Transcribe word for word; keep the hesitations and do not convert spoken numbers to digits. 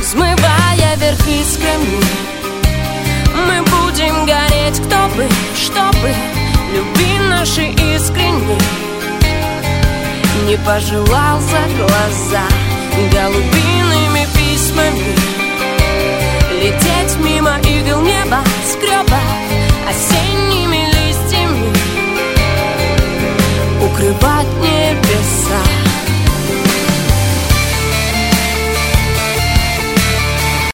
взмывая вверх искрами. Мы будем гореть, кто бы, что бы, любви нашей искренней не пожелал за глаза голубиными письмами лететь мимо